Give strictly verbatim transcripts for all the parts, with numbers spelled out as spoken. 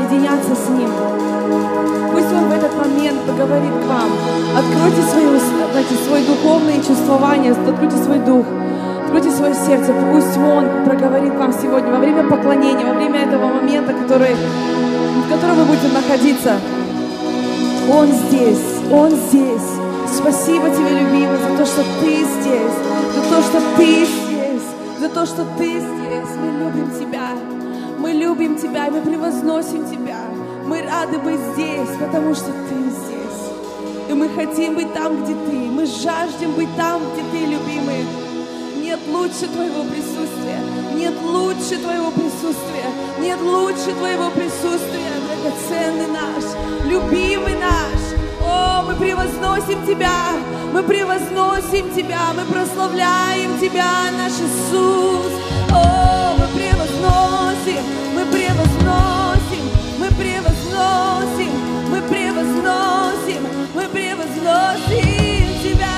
соединяться с Ним. Пусть Он в этот момент поговорит к вам. Откройте свои, знаете, свое духовное чувствование, откройте свой дух, откройте свое сердце. Пусть Он проговорит вам сегодня во время поклонения, во время этого момента, который, в котором вы будете находиться. Он здесь, Он здесь. Спасибо Тебе, любимый, за то, что Ты здесь, за то, что Ты здесь, за то, что Ты здесь. Мы любим Тебя, мы любим Тебя, и мы превозносим Тебя. Мы рады быть здесь, потому что Ты здесь. И мы хотим быть там, где Ты. Мы жаждем быть там, где Ты, любимый. Нет лучше Твоего присутствия. Нет лучше Твоего присутствия. Нет лучше Твоего присутствия, драгоценный наш, любимый наш. О, мы превозносим Тебя, мы превозносим Тебя, мы прославляем Тебя, наш Иисус. О, мы превозносим, мы превозносим, мы превозносим, мы превозносим, мы превозносим Тебя.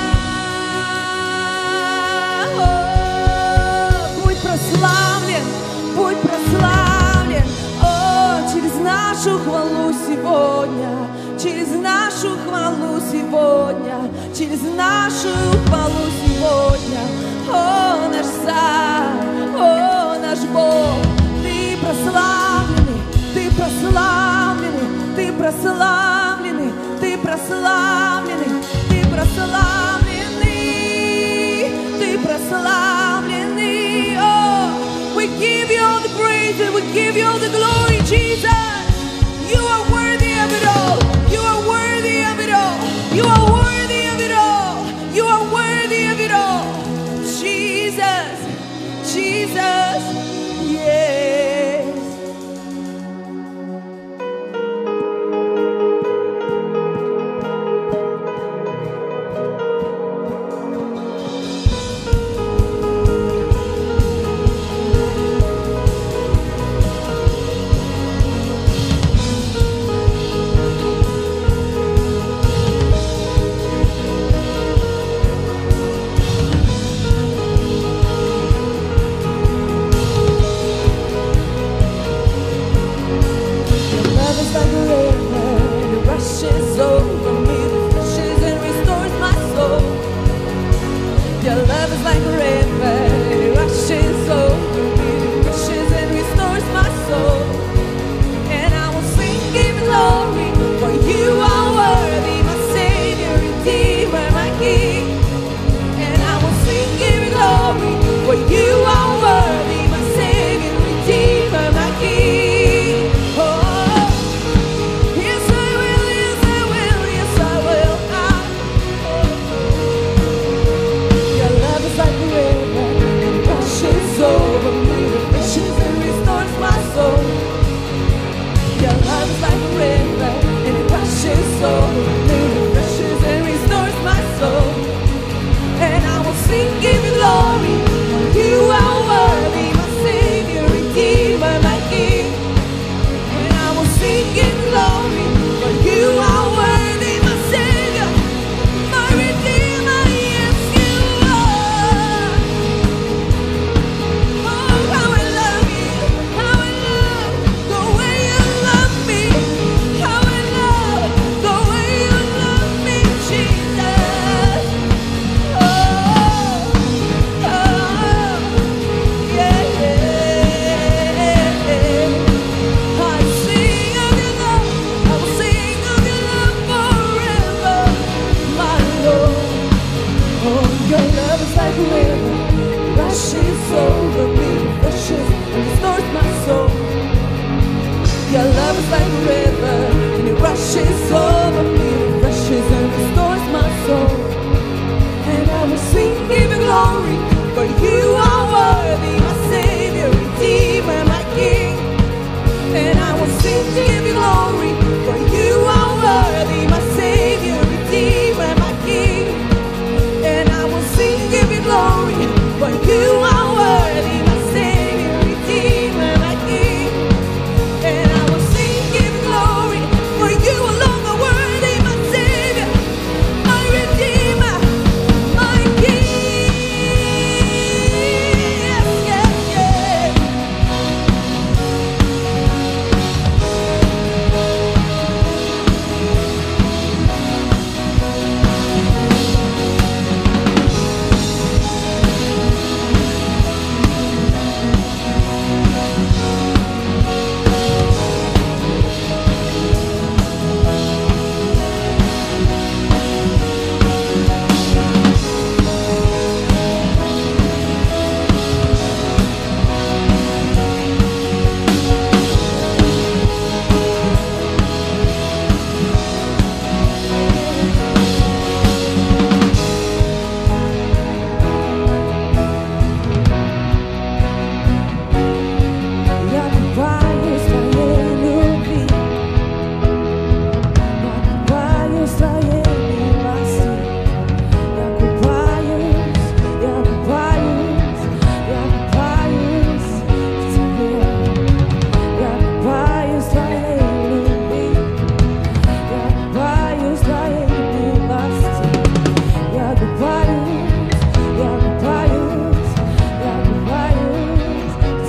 О, будь прославлен, будь прославлен, о, через нашу хвалу сегодня. Через нашу хвалу сегодня, через нашу хвалу сегодня, о, наш Царь, о, наш Бог, Ты прославленный, Ты прославленный, Ты прославленный, Ты прославленный, Ты прославленный, Ты прославленный, oh, we give you all the praise and we give you all the glory, Jesus, you are worthy of it all. You are worthy of it all. You are worthy of it all. You are worthy of it all. Jesus, Jesus, yes.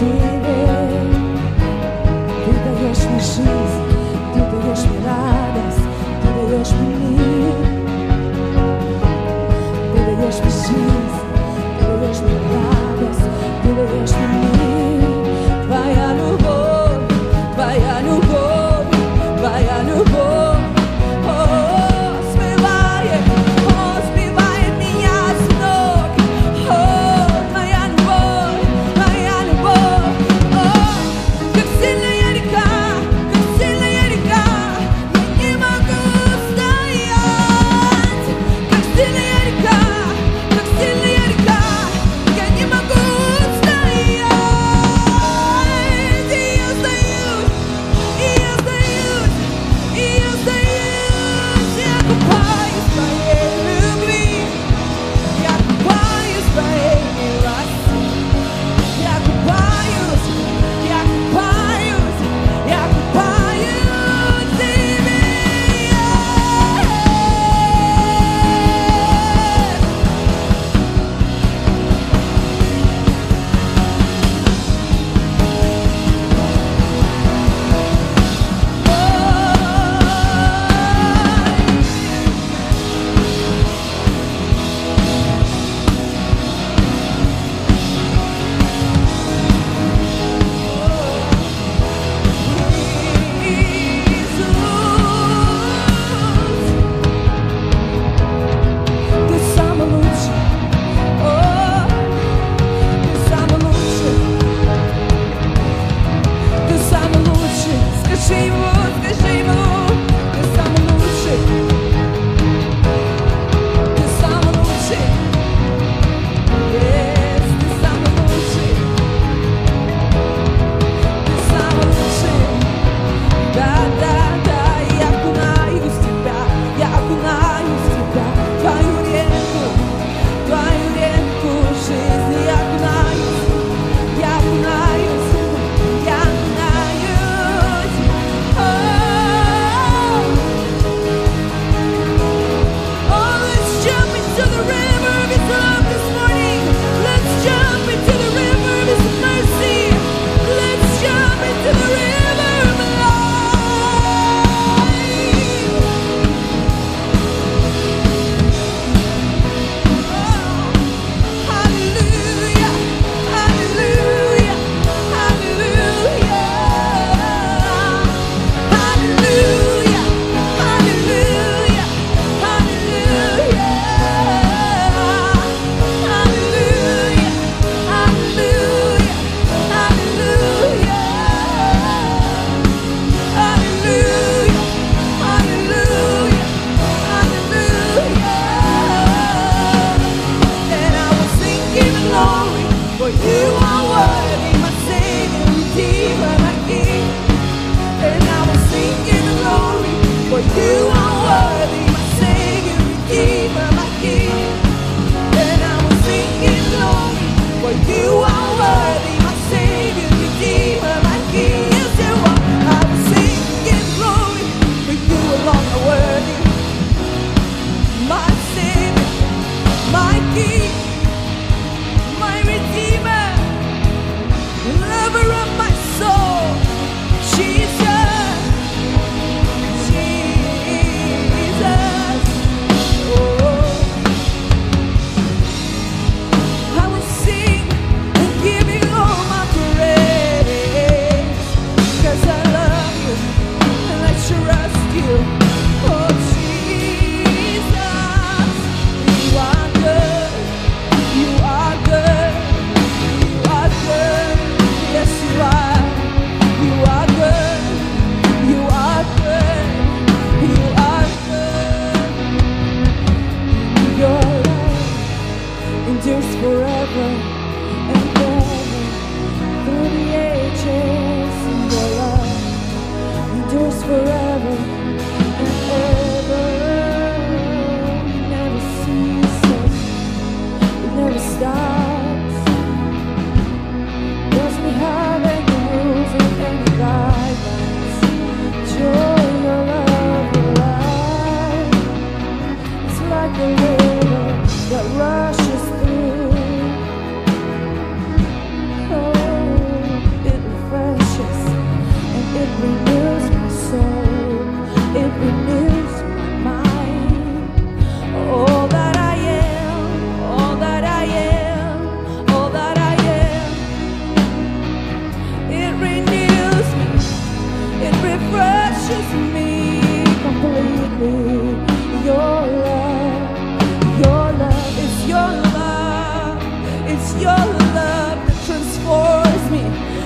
Тебе. Ты даешь мне жизнь, Ты даешь мне радость, Ты даешь мне мир. Ты даешь мне жизнь, Ты даешь мне радость, Ты даешь мне мир. Твоя любовь, Твоя любовь, Твоя любовь, о, смывает, о, сбивает меня с ног. О, Твоя любовь, Твоя любовь, о, как сильная река, как сильная река, я не могу стоять. Как сильная река, как сильная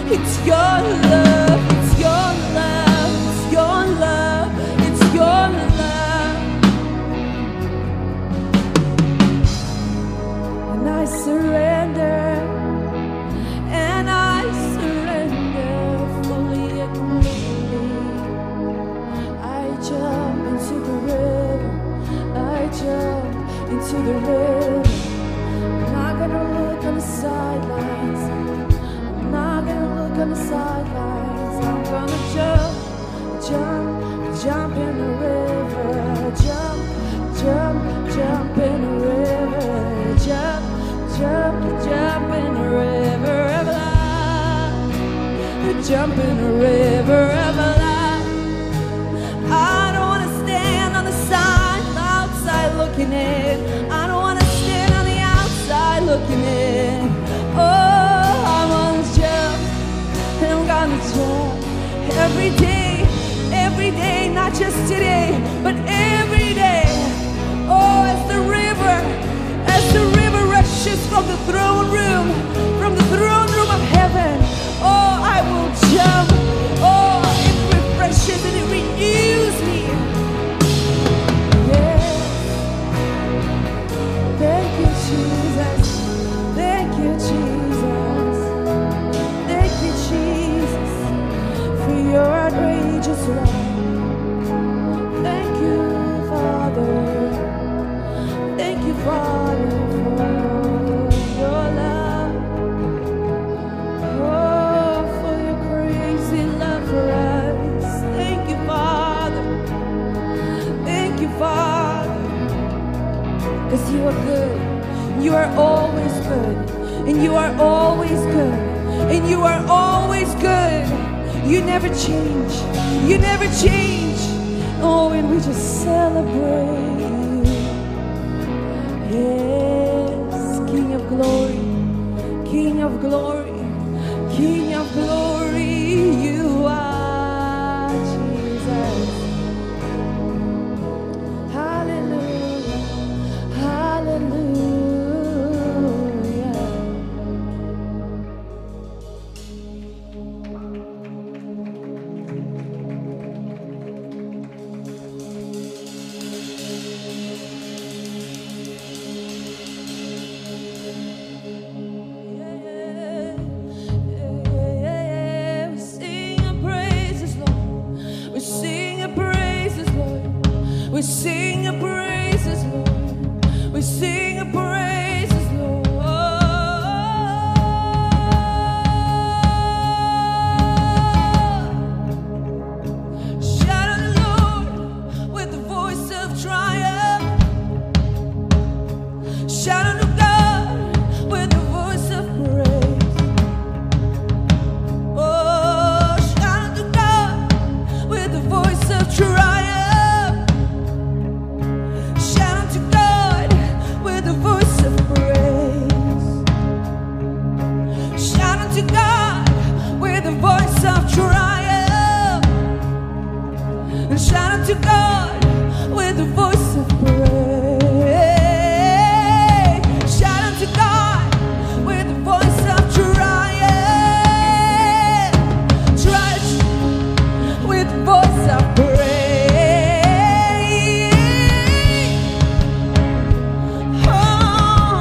It's your love, it's your love, it's your love, it's your love. And I surrender, and I surrender fully and completely. I jump into the river, I jump into the river. I'm not gonna look on the sidelines, I'm not gonna look on the sidelines. I'm gonna jump, jump, jump in the river. Jump, jump, jump in the river. Jump, jump, jump in the river of life. Jump in the river of life. I don't wanna stand on the side, outside looking in. I don't wanna stand on the outside looking in. Oh, I wanna jump, and I'm gonna jump every day, every day, not just today, but every day. Oh, as the river, as the river rushes from the throne room, from the throne room of heaven. Oh, I will jump. Oh, it refreshes and it renews me. Yeah. Thank you, Jesus. Thank you, Jesus. Thank you, Jesus, for your outrageous love. Thank you, Father. Thank you, Father, for your love. Oh, for your crazy love for us. Thank you, Father. Thank you, Father. Because you are good. You are always good. And you are always good. And you are always good. You never change. You never change. Oh, and we just celebrate you. Yes, King of glory, King of glory, King of glory, you are Jesus. Hallelujah, hallelujah. We sing your praises, Lord. We sing your praises, Lord. Shout out the Lord with the voice of triumph. Shout out to God with the voice of praise. Oh, shout out to God with the voice of triumph. Shout out to God with the voice of praise. Shout out to God with the voice of triumph. Triumph with the voice of praise. Oh,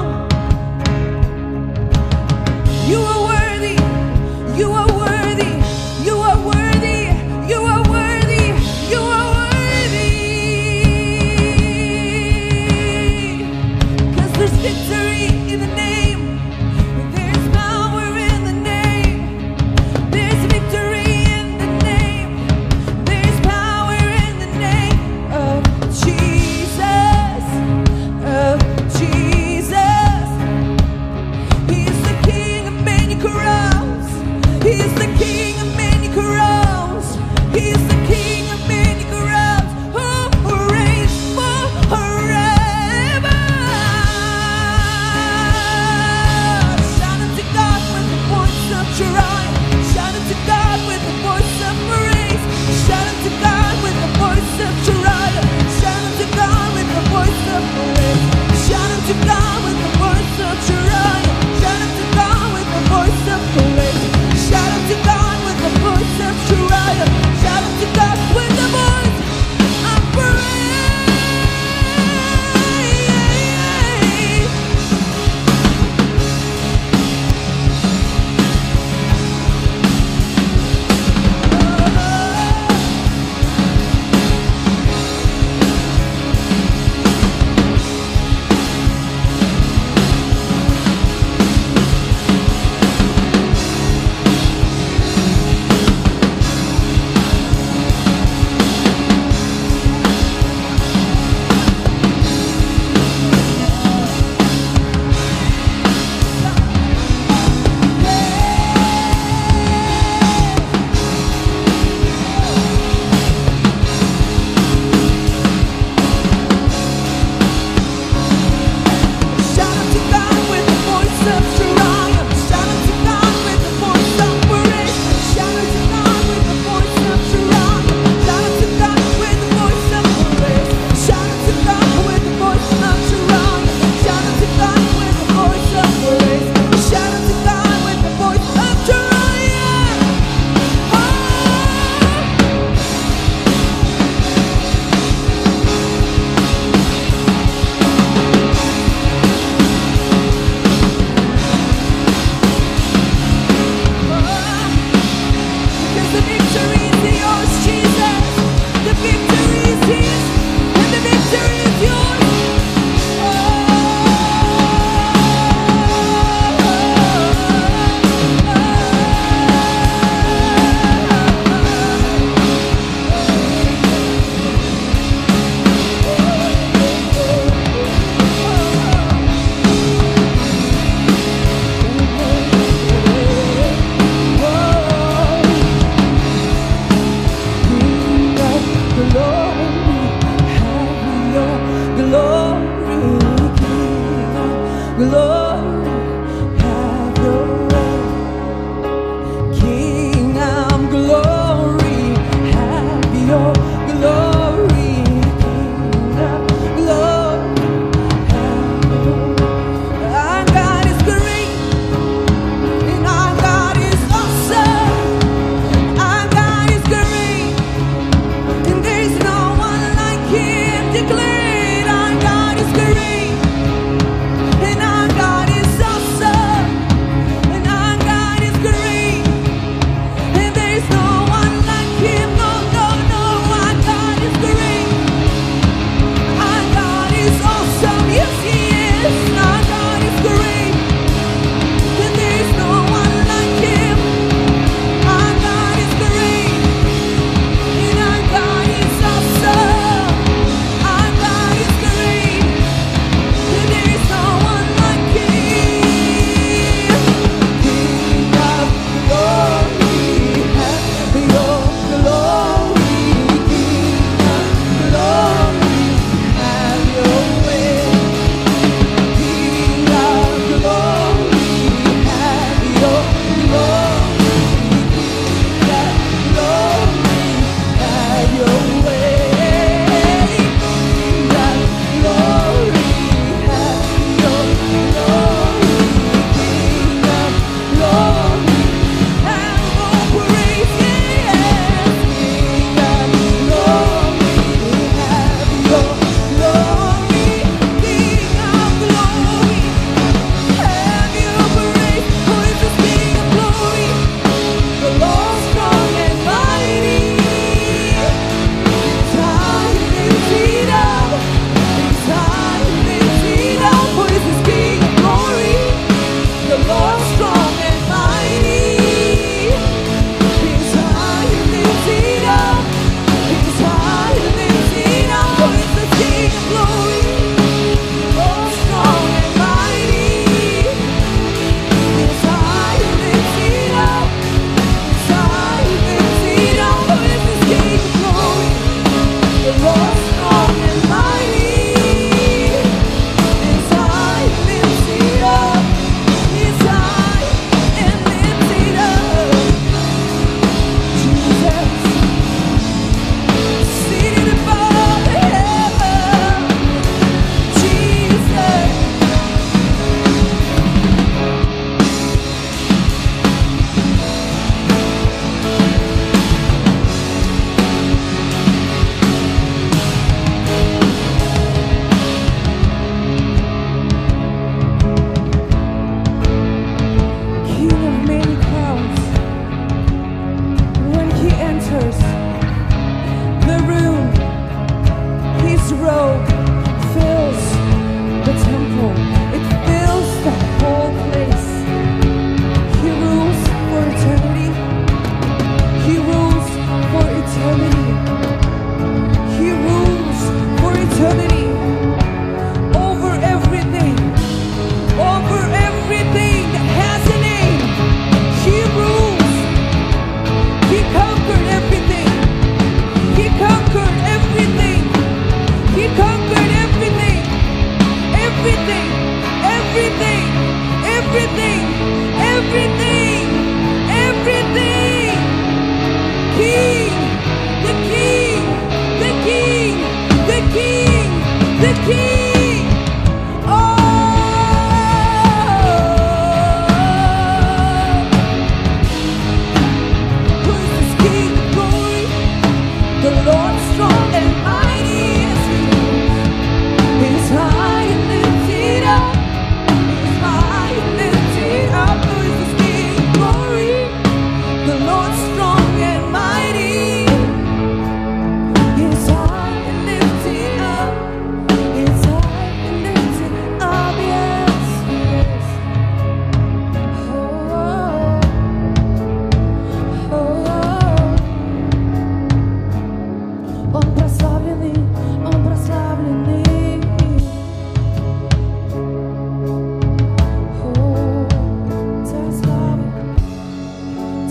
you are worthy. You are worthy. You are worthy. You are worthy. You are worthy. Cause there's victory in the name. There's power in the name. There's victory in the name. There's power in the name of Jesus. Of Jesus. He's the King of many crowns. He's the King of many crowns. He's the King of many crowns, who reigns forever. Shout out to God with the voice of triumph. Shout out to God with the voice of praise. Shout out to God with the voice of triumph. Shout out to God with the voice of praise. Shout out to God with the voice of triumph. Shout out to God with the voice of praise. Shout out to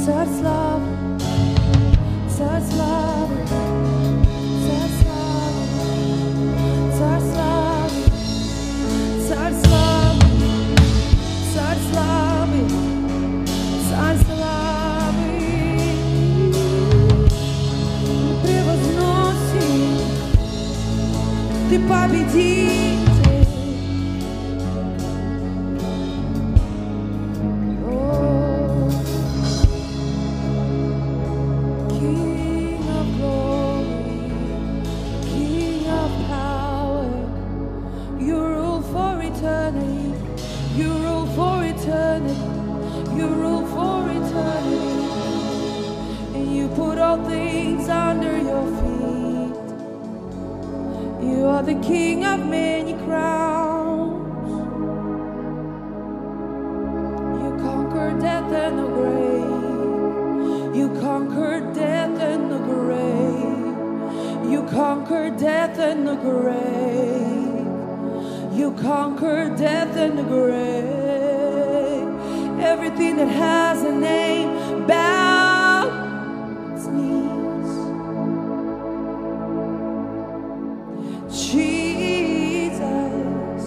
Царь славы, Царь славы, Царь славы, Царь славы, Царь славы, Царь славы, Царь славы. Мы превозносим, Ты победитель. The King of many crowns, you conquered death and the grave. You conquered death and the grave. You conquered death and the grave. You conquered death and the grave. Everything that has a name bow its knees. Jesus,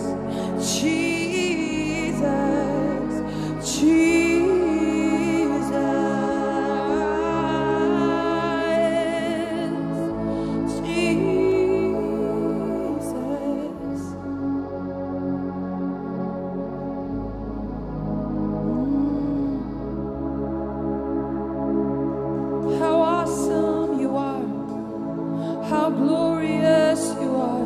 Jesus, Jesus, Jesus. How awesome you are, how glorious you are.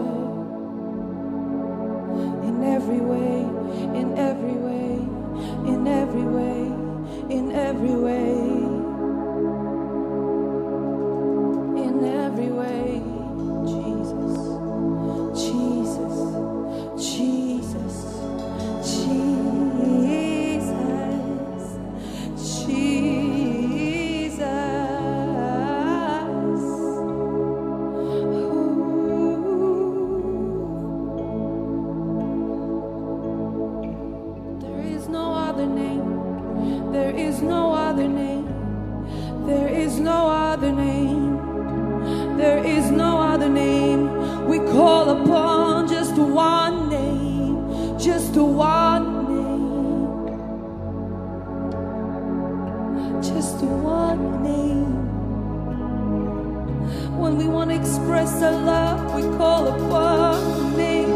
In every way, in every way, in every way, in every way, in every way, Jesus, Jesus, Jesus, Jesus, Jesus. There is no other name. There is no other name. There is no other name. We call upon just one name. Just one name. Just one name. When we want to express our love, we call upon the name.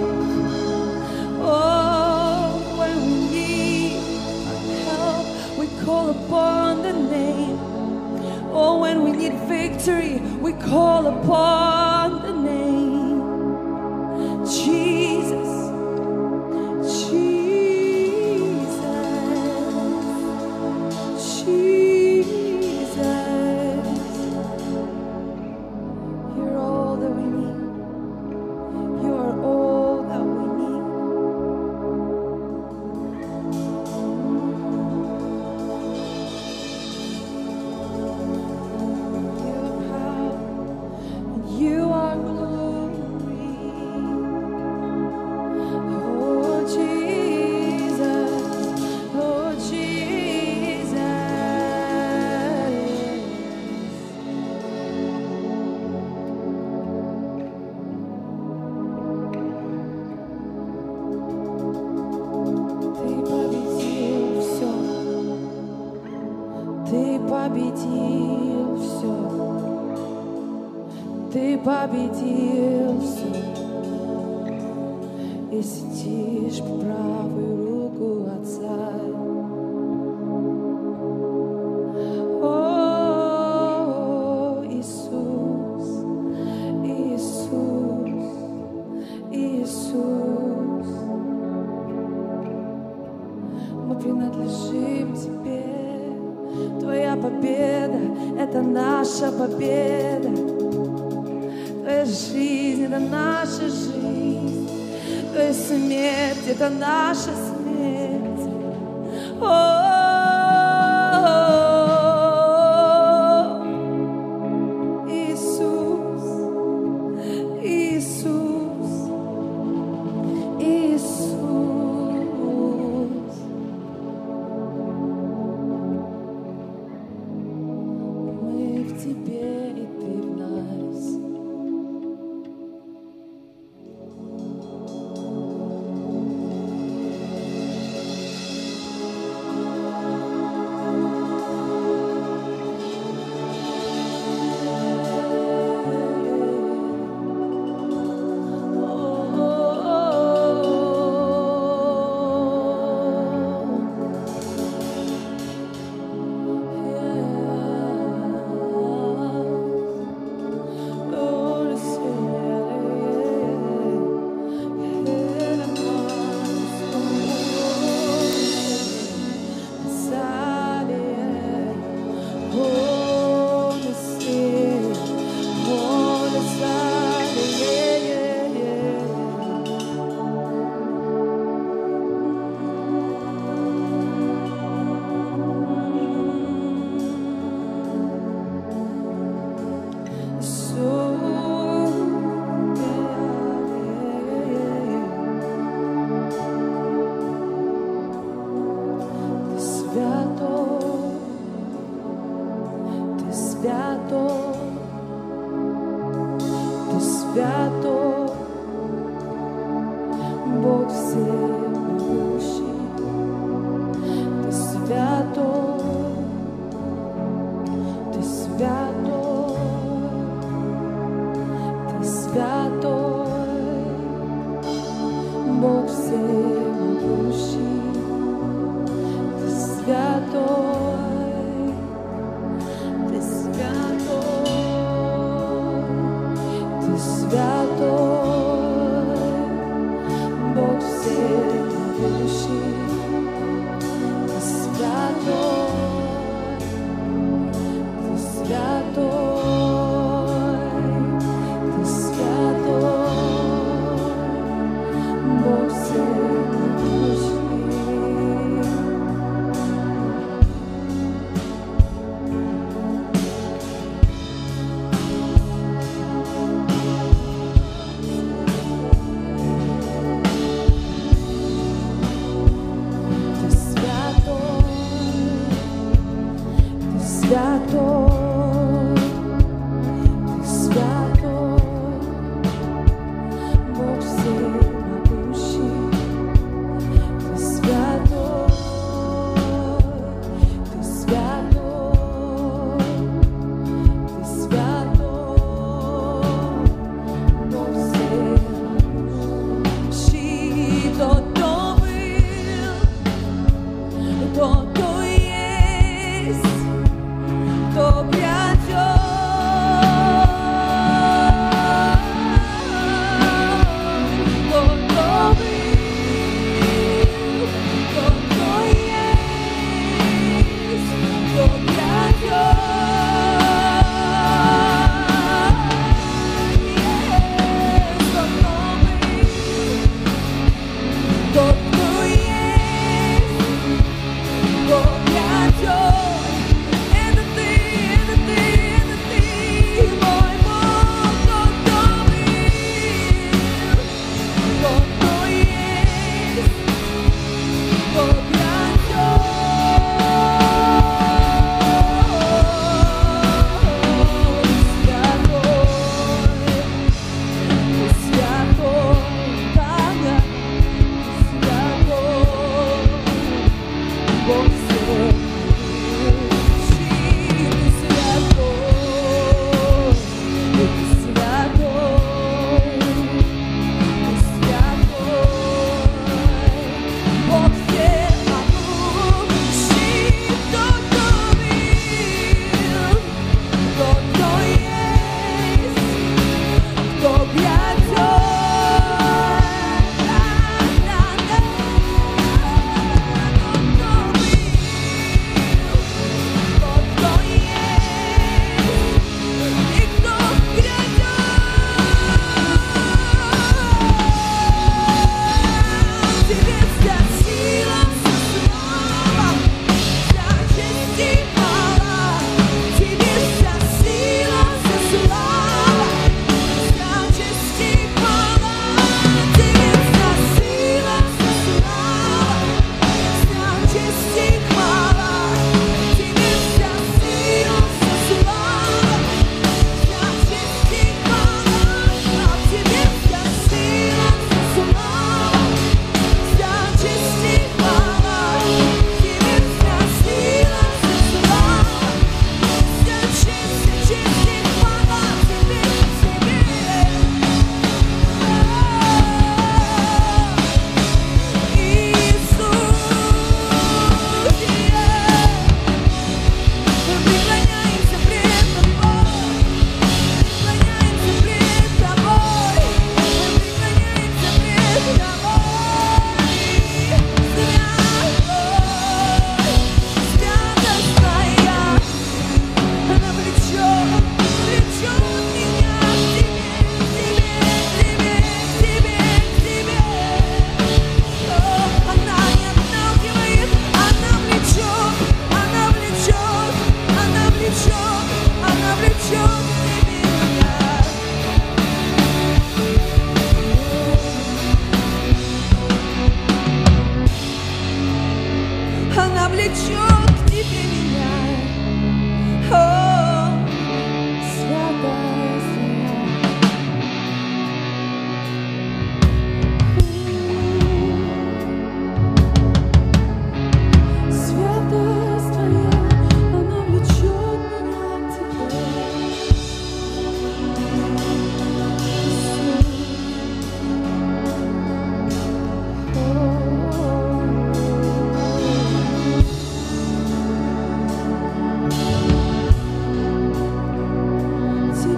Oh, when we need help, we call upon the name. Oh, when we need victory, we call upon the name. Jesus, Jesus, Jesus. You're all that we need. You are all that we need. You are glory. Oh Jesus, oh Jesus. Ты победил все. Ты победил все. Ты победил все, и сидишь по правую руку Отца. О, Иисус, Иисус, Иисус, мы принадлежим Тебе. Твоя победа — это наша победа. Твоя жизнь — это наша жизнь. Твоя смерть — это наша смерть. О, Иисус, Иисус, Иисус. свято, Ти свято, Бог всемогущий, Ти свято, Ти свято, Ти свято, Бог всемогущий, Ти свято. Бог всемогущий, Ти святой, Ти святой, Ти святой, Бог всемогущий. Святой, Ти святой, Бог всемогущий, Ти святой, Ти святой, Ти святой, Бог всемогущий. Тот, кто был, тот, кто есть, то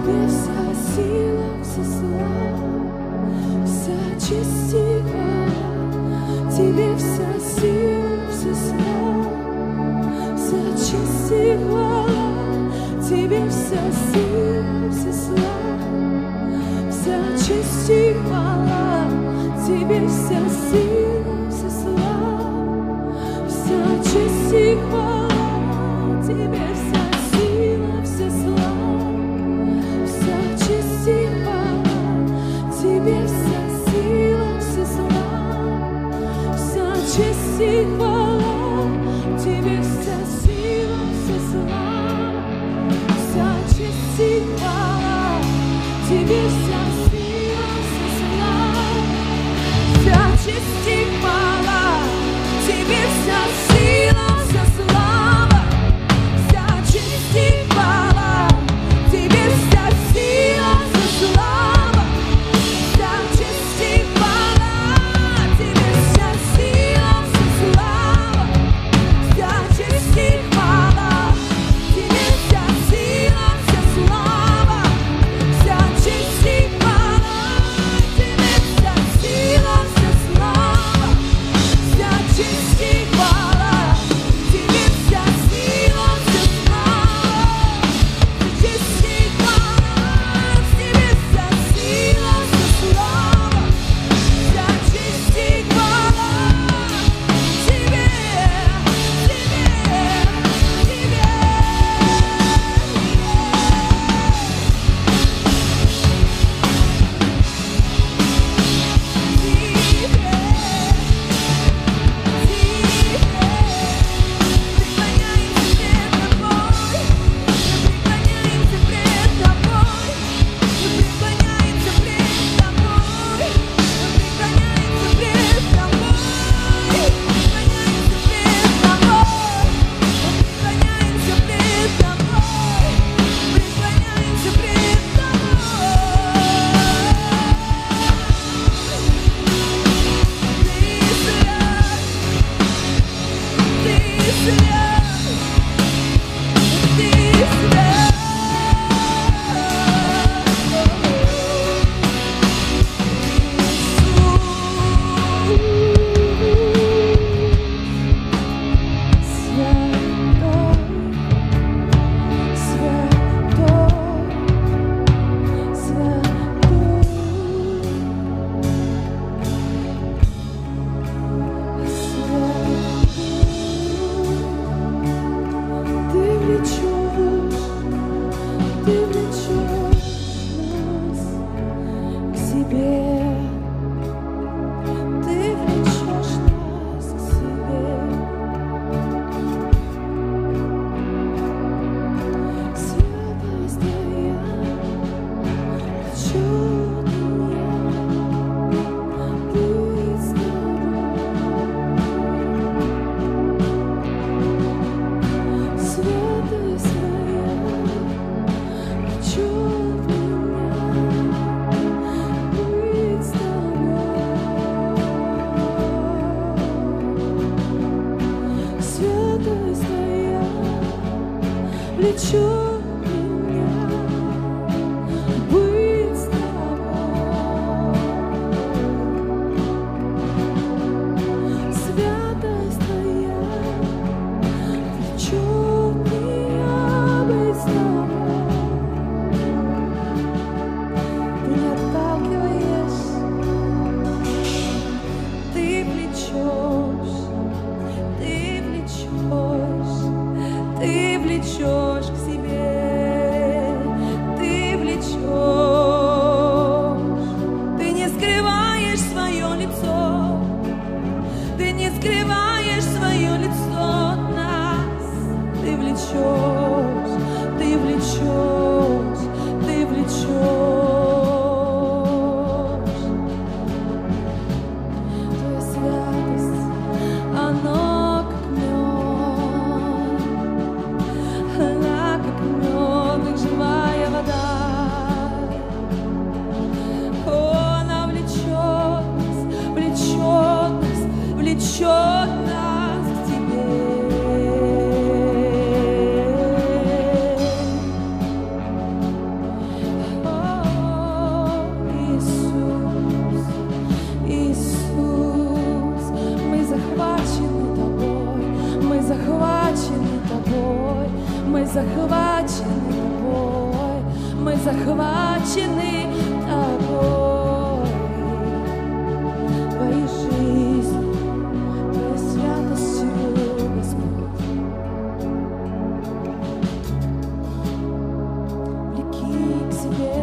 Тебе вся сила, вся слава, вся честь и хвала. Тебе вся сила, вся слава, вся честь и хвала. Тебе вся сила, вся слава, вся честь и хвала. Тебе вся сила, вся слава, вся честь и хвала. Тебе вся сила, вся слава, вся честь и хвала. Тебе вся сила, вся слава, вся честь и хвала. Тебе вся сила, вся слава, вся честь и хвала. Тебе вся сила, вся слава, вся честь и хвала. Тебе вся сила, вся слава, вся честь и хвала. Тебе вся сила, вся слава, вся честь и хвала. Тебе вся сила, вся слава, вся честь и хвала. Тебе вся сила, вся слава, вся честь и хвала. Тебе вся сила, вся слава, вся честь и хвала. Тебе вся сила, вся слава, вся честь и хвала. Тебе вся сила, вся слава, вся честь и хвала. Тебе, захвачены тобой, мы захвачены тобой. Твоей жизнью, твоей святостью, Господь. Влеки к себе,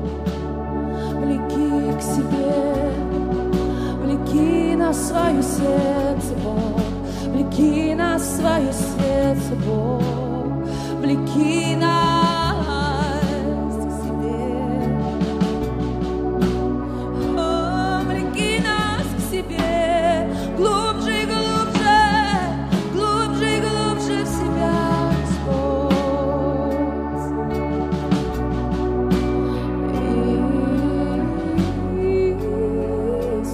влеки к себе, влеки нас в свое сердце, Бог. Влеки нас в свое сердце, Бог, влеки нас к себе. О, влеки нас к себе, глубже и глубже, глубже и глубже в себя, Господь. Иисус.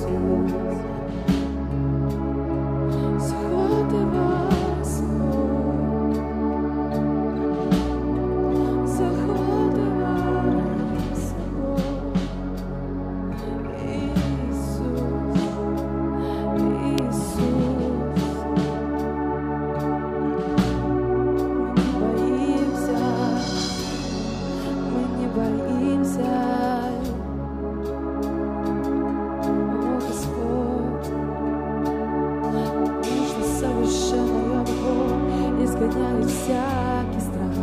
Всякий страх,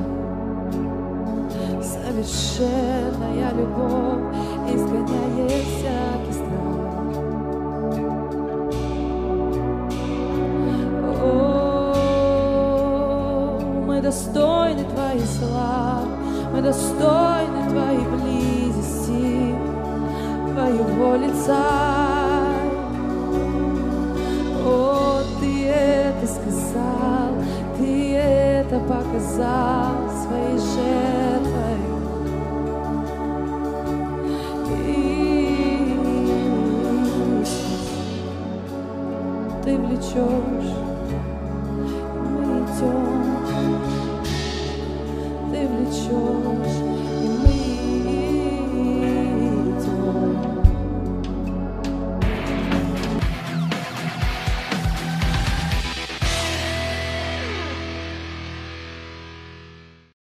совершенная любовь изгоняет всякий страх. О, мы достойны Твоей славы, мы достойны Твоей близости, Твоего лица. О, Ты это сказал, Ты это показал своей жертвой. Иисус, Ты влечешь